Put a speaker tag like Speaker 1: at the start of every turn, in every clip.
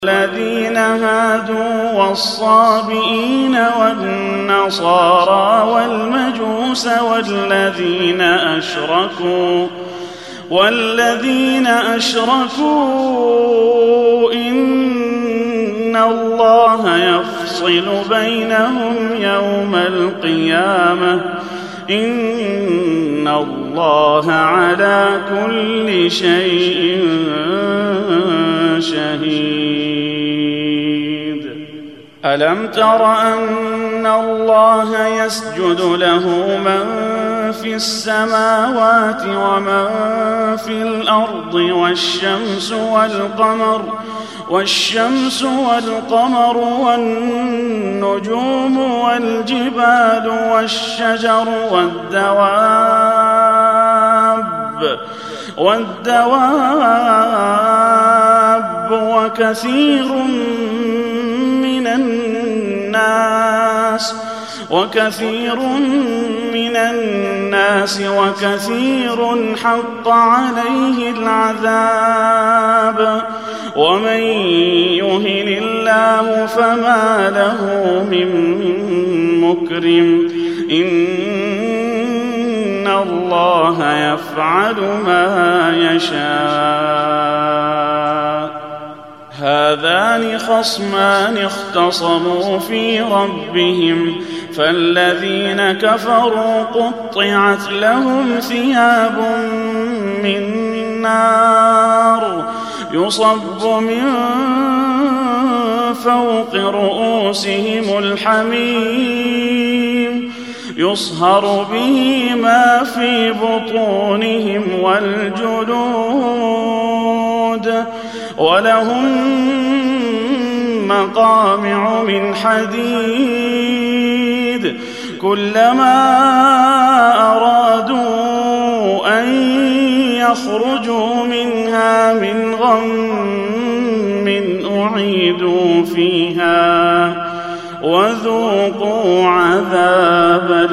Speaker 1: الذين هادوا والصابئين والنصارى والمجوس والذين أشركوا إن الله يفصل بينهم يوم القيامة إن الله على كل شيء شهيد. ألم تر أن الله يسجد له من في السماوات ومن في الأرض والشمس والقمر والنجوم والجبال والشجر والدواب وكثير من الناس وكثير حق عليه العذاب ومن يهن الله فما له من مكرم إن الله يفعل ما يشاء. هذان خصمان اختصموا في ربهم فالذين كفروا قطعت لهم ثياب من نار يصب من فوق رؤوسهم الحميم يصهر به ما في بطونهم والجلود ولهم مقامع من حديد كلما أرادوا أن يخرجوا منها من غم أعيدوا فيها وذوقوا عذاب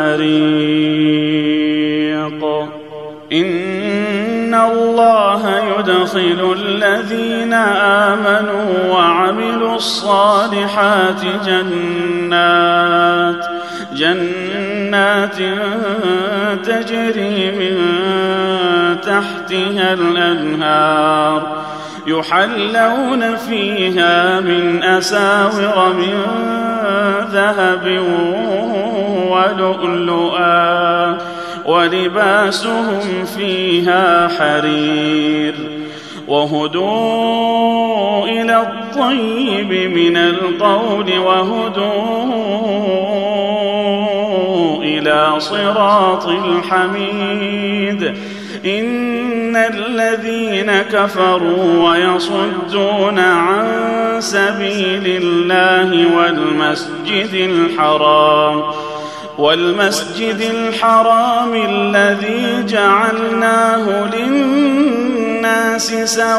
Speaker 1: الحريق. إن الله يدخل الذين آمنوا وعملوا الصالحات جنات تجري من تحتها الأنهار يحلون فيها من أساور من ذهب ولؤلؤا ولباسهم فيها حرير وهدوا إلى الطيب من القول وهدوا إلى صراط الحميد. إن الذين كفروا ويصدون عن سبيل الله والمسجد الحرام الذي جعلناه للناس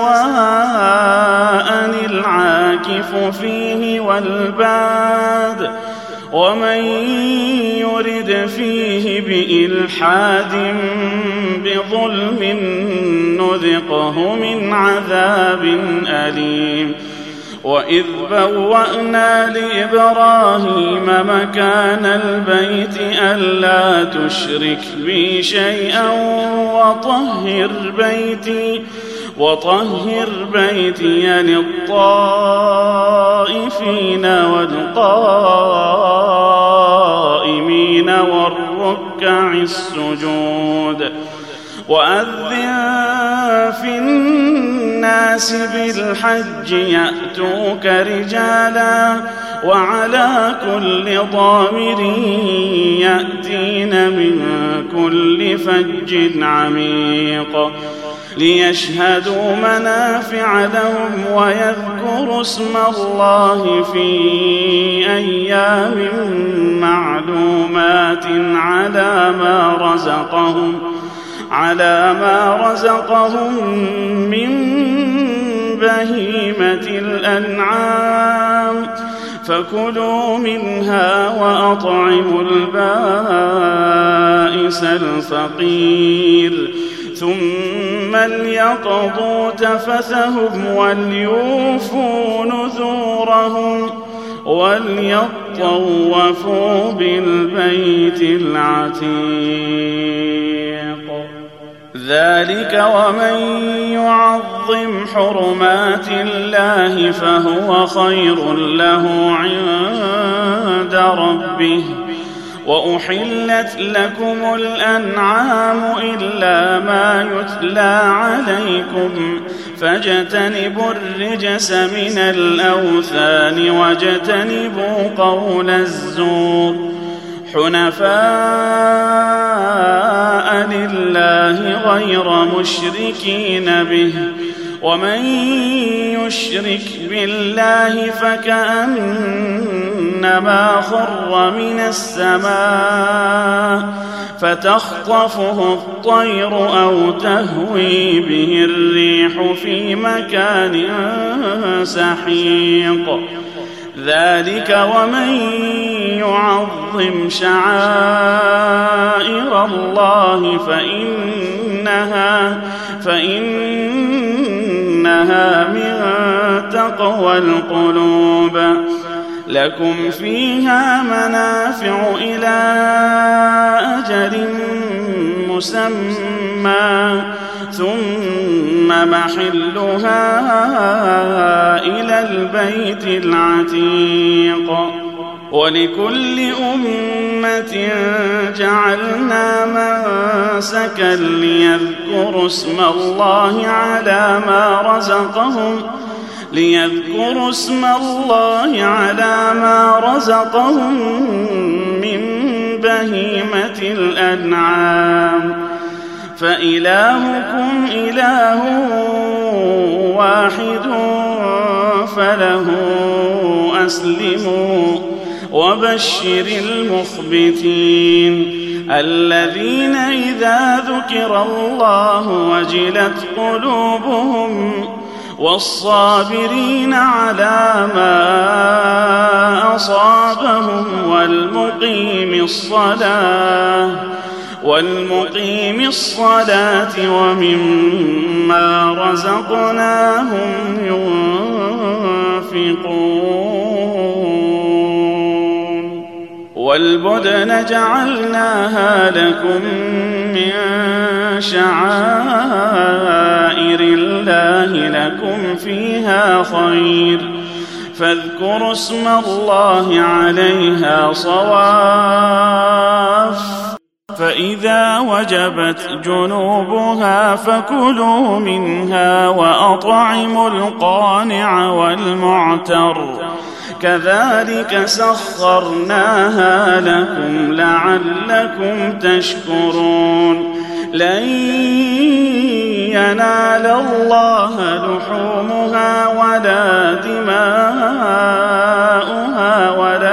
Speaker 1: سواء العاكف فيه والباد ومن يرد فيه بإلحاد بظلم نذقه من عذاب أليم. وإذ بوأنا لإبراهيم مكان البيت ألا تشرك بي شيئا وطهر بيتي للطائفين والقائمين والركع السجود. وأذن في الناس بالحج يأتوك رجالا وعلى كل ضامر يأتين من كل فج عميق ليشهدوا منافع لهم ويذكروا اسم الله في أيام معلومات على ما رزقهم من بهيمة الأنعام فكلوا منها وأطعموا البائس الفقير ثم ليقضوا تفثهم وليوفوا نذورهم وليطوفوا بالبيت العتيق. ذلك ومن يعظم حرمات الله فهو خير له عند ربه. وأحلت لكم الأنعام إلا ما يتلى عليكم فاجتنبوا الرجس من الأوثان واجتنبوا قول الزور حنفاء لله غير مشركين به. ومن يشرك بالله فكأنما خر من السماء فتخطفه الطير أو تهوي به الريح في مكان سحيق. ذلك ومن يعظم شعائر الله فإنها من تقوى القلوب. لكم فيها منافع إلى أجل مسمى ثم محلها إلى البيت العتيق. ولكل أمة جعلنا منسكا ليذكروا اسم الله على ما رزقهم من بهيمة الأنعام. فإلهكم إله واحد فله أسلموا وبشر المخبتين الذين إذا ذكر الله وجلت قلوبهم والصابرين على ما أصابهم والمقيم الصلاة ومما رزقناهم ينفقون. والبدن جعلناها لكم من شعائر الله لكم فيها خير فاذكروا اسم الله عليها صواف. فإذا وجبت جنوبها فكلوا منها وأطعموا القانع والمعتر كذلك سخرناها لكم لعلكم تشكرون. لن ينال الله لحومها ولا دماؤها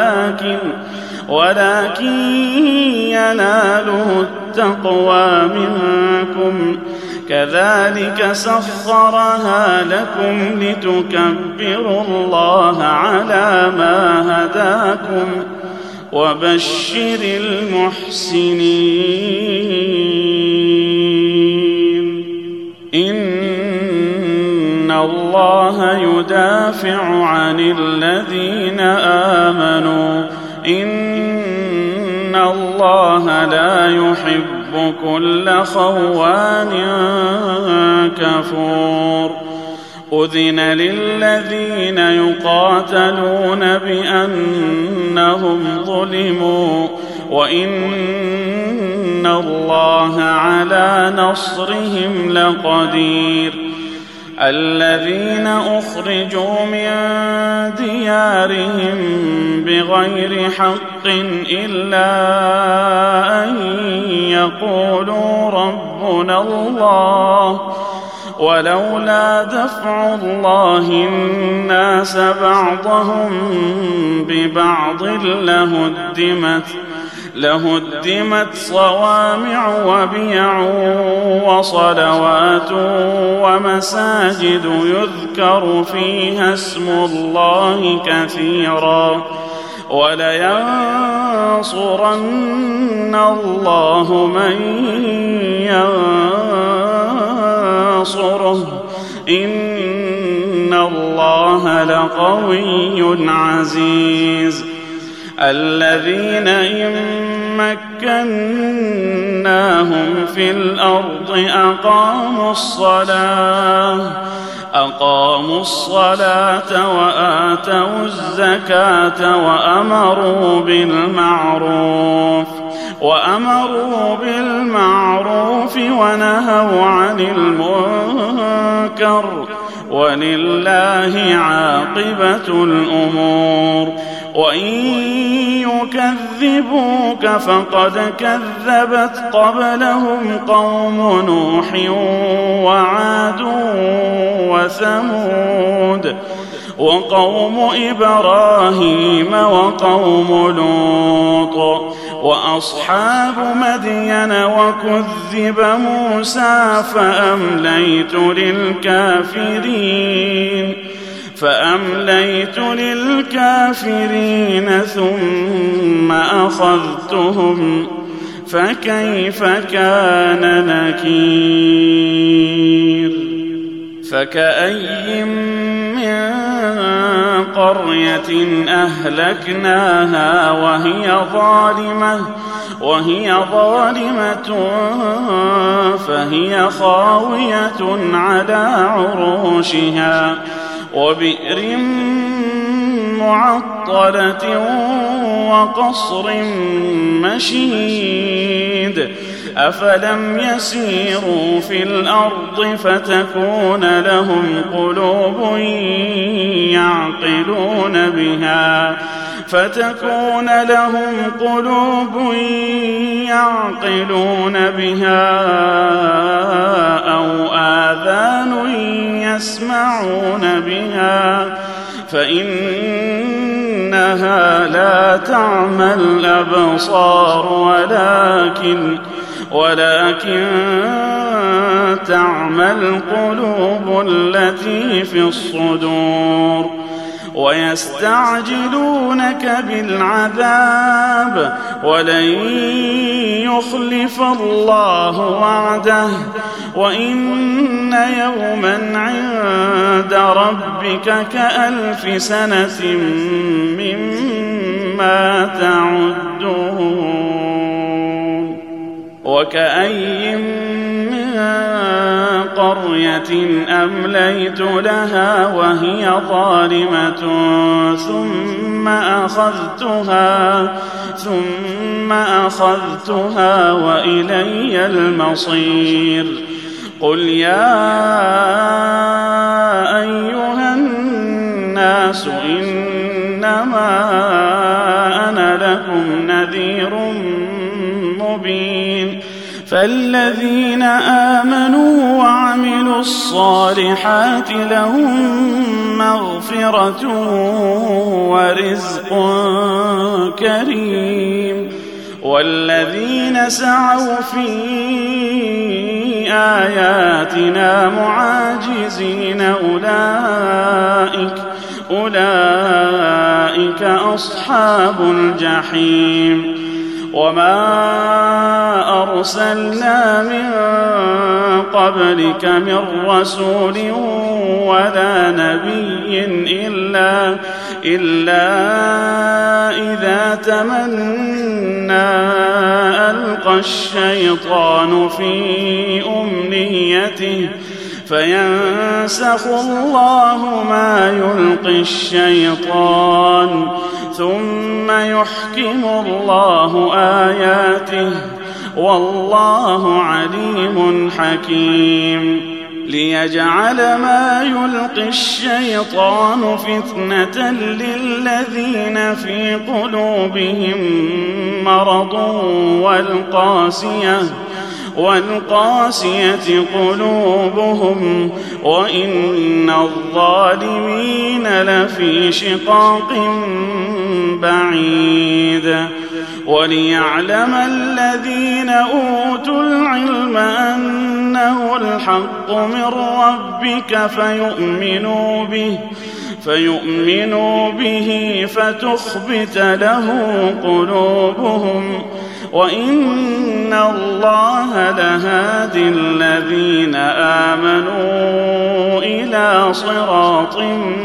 Speaker 1: ولكن يناله التقوى منكم. كذلك سخرها لكم لتكبروا الله على ما هداكم وبشر المحسنين. إن الله يدافع عن الذين آمنوا إن الله لا يحب كل خوان كفور. أذن للذين يقاتلون بأنهم ظلموا وإن الله على نصرهم لقدير. الذين أخرجوا من ديارهم بغير حق إلا أن يقولوا ربنا الله ولولا دفع الله الناس بعضهم ببعض لهدمت صوامع وبيع وصلوات ومساجد يذكر فيها اسم الله كثيرا ولينصرن الله من ينصره تنصره إن الله لقوي عزيز الذين إن مكناهم في الأرض أقاموا الصلاة وآتوا الزكاة وأمروا بالمعروف ونهوا عن المنكر ولله عاقبة الأمور وإن يكذبوك فقد كذبت قبلهم قوم نوح وعاد وثمود وقوم إبراهيم وقوم لوط وأصحاب مدين وكذب موسى فأمليت للكافرين ثم أخذتهم فكيف كان نكير فكأي من قرية أهلكناها وهي ظالمة فهي خاوية على عروشها وبئر معطلة وقصر مشيد أفلم يسيروا في الأرض فتكون لهم قلوب يعقلون بها أو آذان يسمعون بها فإنها لا تعمى الأبصار ولكن تعمى القلوب التي في الصدور ويستعجلونك بالعذاب ولن يخلف الله وعده وإن يوما عند ربك كألف سنة مما تعدون وكأي من قرية أمليت لها وهي ظالمة ثم أخذتها وإلي المصير قل يا أيها الناس إنما أنا لكم نذير مبين فالذين آمنوا وعملوا الصالحات لهم مغفرة ورزق كريم والذين سعوا في آياتنا معاجزين أولئك أصحاب الجحيم وما أرسلنا من قبلك من رسول ولا نبي إلا إذا تمنى ألقى الشيطان في أمنيته فينسخ الله ما يلقي الشيطان ثم يحكم الله آياته والله عليم حكيم ليجعل ما يلقي الشيطان فتنة للذين في قلوبهم مرض والقاسية قلوبهم وإن الظالمين لفي شقاق بعيد وليعلم الذين أوتوا العلم أنه الحق من ربك فيؤمنوا به فتخبت له قلوبهم وإن الله لهادي الذين آمنوا إلى صراط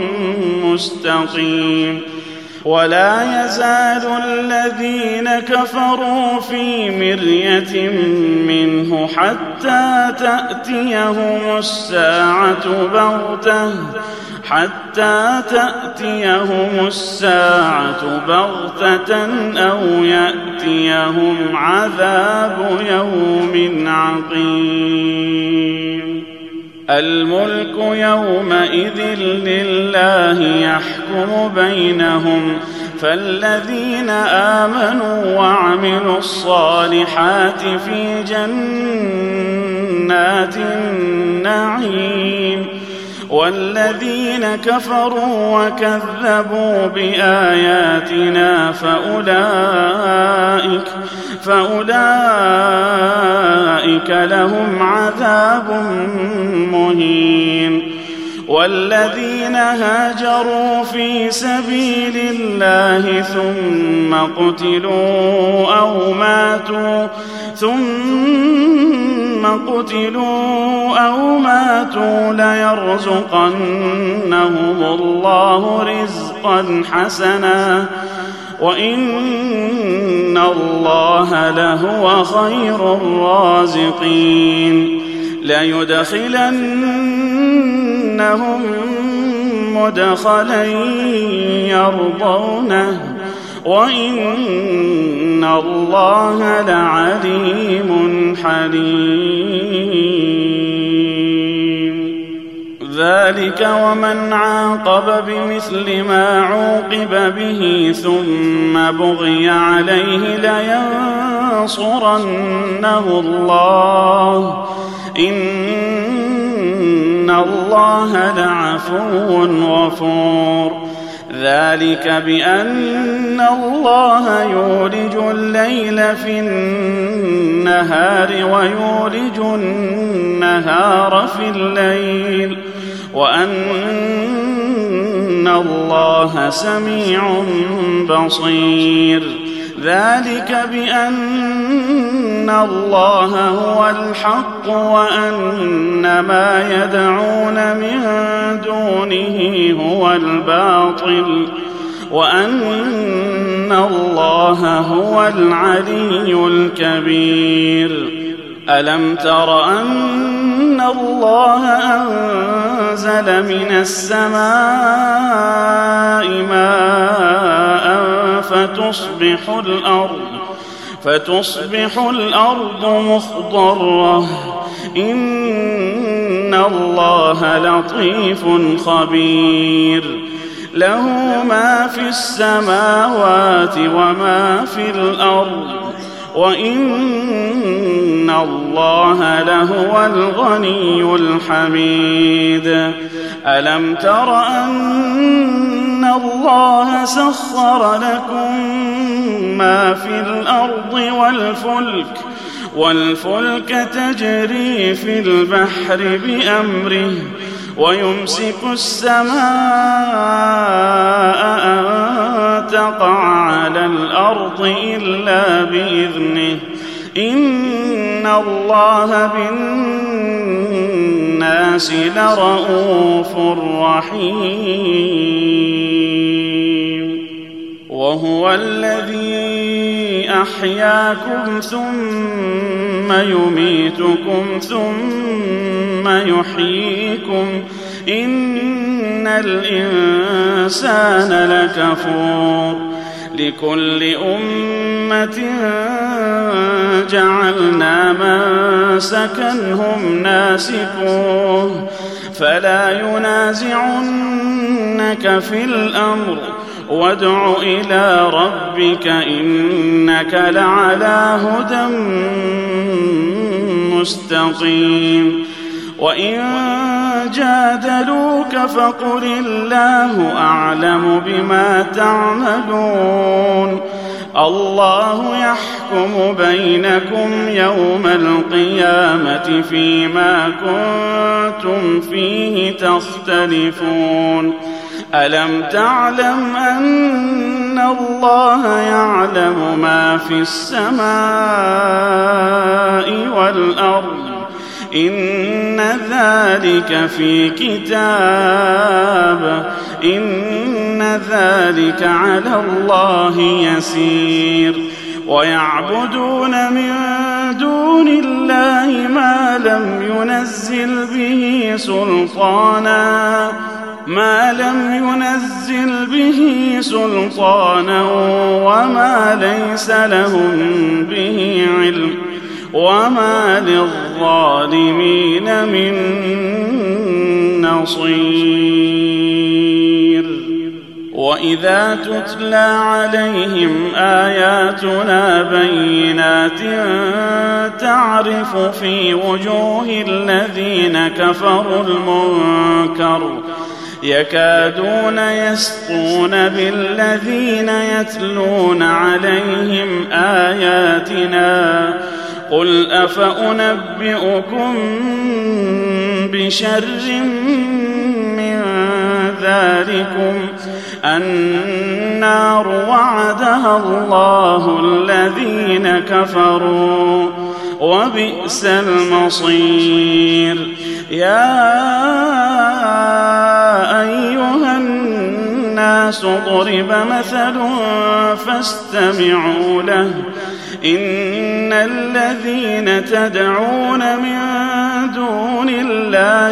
Speaker 1: مستقيم. ولا يزال الذين كفروا في مرية منه حتى تأتيهم الساعة بغتة أو يأتيهم عذاب يوم عقيم. الملك يومئذ لله يحكم بينهم، فالذين آمنوا وعملوا الصالحات في جنات النعيم، والذين كفروا وكذبوا بآياتنا فأولئك لهم عذاب مهين. والذين هاجروا في سبيل الله ثم قتلوا أو ماتوا ليرزقنهم الله رزقا حسنا وإن الله لهو خير الرازقين. ليدخلنهم مدخلا يرضونه وإن الله لعليم حليم. ذلك ومن عاقب بمثل ما عوقب به ثم بغي عليه لينصرنه الله إن الله لعفو غفور. ذلك بأن الله يولج الليل في النهار ويولج النهار في الليل وأن الله سميع بصير. ذلك بأن الله هو الحق وأن ما يدعون من دونه هو الباطل وأن الله هو العلي الكبير. ألم تر أن الله أنزل من السماء ماء فتصبح الأرض مخضرة إن الله لطيف خبير. له ما في السماوات وما في الأرض وإن الله لهو الغني الحميد. ألم تر أن الله سخر لكم ما في الأرض والفلك تجري في البحر بأمره ويمسك السماء أن تقع على الأرض إلا بإذنه إن الله بالناس لرءوف رحيم. وهو الذي أحياكم ثم يميتكم ثم يحييكم إن الإنسان لكفور. لكل أمة جعلنا منسكا هم ناسكوه فلا ينازعنك في الأمر وادع إلى ربك إنك لعلى هدى مستقيم. وإن جادلوك فقل الله أعلم بما تعملون الله يحكم بينكم يوم القيامة فيما كنتم فيه تختلفون. ألم تعلم أن إن الله يعلم ما في السماء والأرض إن ذلك في كتاب إن ذلك على الله يسير ويعبدون من دون الله ما لم ينزل به سلطانا وما ليس لهم به علم وما للظالمين من نصير وإذا تتلى عليهم آياتنا بينات تعرف في وجوه الذين كفروا المنكر يكادون يسطون بالذين يتلون عليهم آياتنا قل أفأنبئكم بشر من ذلكم النار وعدها الله الذين كفروا وبئس المصير يا أيها الناس ضرب مثل فاستمعوا له إن الذين تدعون من دون الله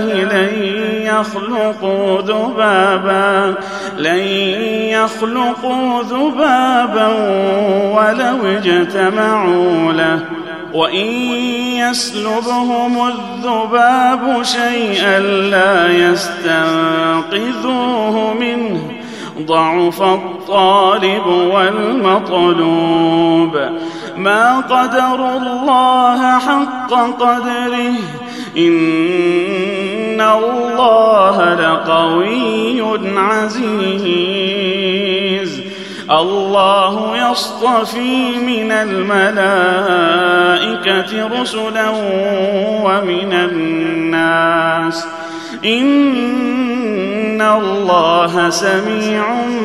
Speaker 1: لن يخلقوا ذبابا ولو اجتمعوا له وإن يسلبهم الذباب شيئا لا يستنقذوه منه ضعف الطالب والمطلوب ما قدروا الله حق قدره إن الله لقوي عزيز الله يصطفي من الملائكة رسلا ومن الناس إن الله سميع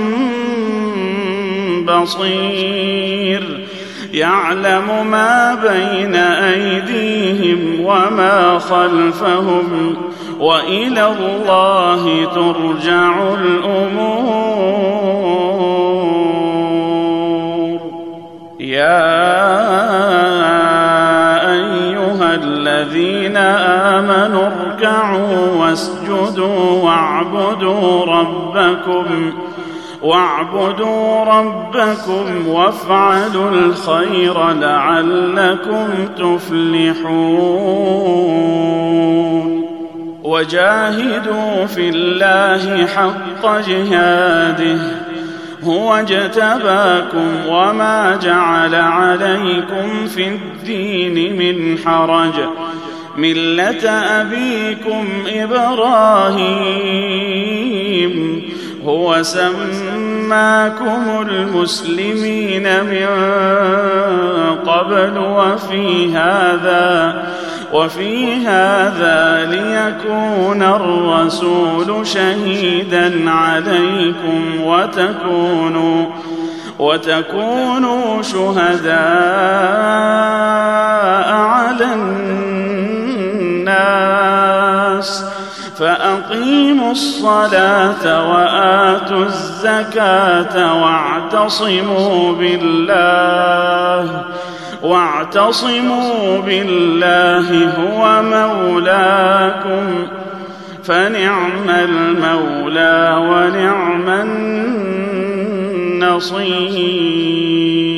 Speaker 1: بصير يعلم ما بين أيديهم وما خلفهم وإلى الله ترجع الأمور يا أيها الذين آمنوا اركعوا واسجدوا واعبدوا ربكم وافعلوا الخير لعلكم تفلحون وجاهدوا في الله حق جهاده هو اجتباكم وما جعل عليكم في الدين من حرج ملة أبيكم إبراهيم هو سماكم المسلمين من قبل وفي هذا ليكون الرسول شهيدا عليكم وتكونوا شهداء على الناس فأقيموا الصلاة وآتوا الزكاة واعتصموا بالله هو مولاكم فنعم المولى ونعم النصير